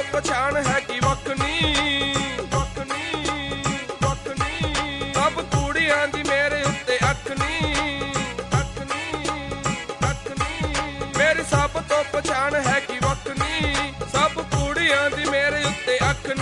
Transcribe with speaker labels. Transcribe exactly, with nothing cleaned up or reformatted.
Speaker 1: ਪਛਾਣ ਹੈਗੀ ਵੱਖਣੀ ਵੱਖਣੀ ਵੱਖਣੀ ਸਭ ਕੁੜੀਆਂ ਦੀ ਮੇਰੇ ਉੱਤੇ ਅੱਖ ਨੀ ਅੱਖ ਨੀ ਅੱਖ ਨੀ ਮੇਰੀ ਸਭ ਤੋਂ ਪਛਾਣ ਹੈਗੀ ਵੱਖਣੀ ਸਭ ਕੁੜੀਆਂ ਦੀ ਮੇਰੇ ਉੱਤੇ ਅੱਖ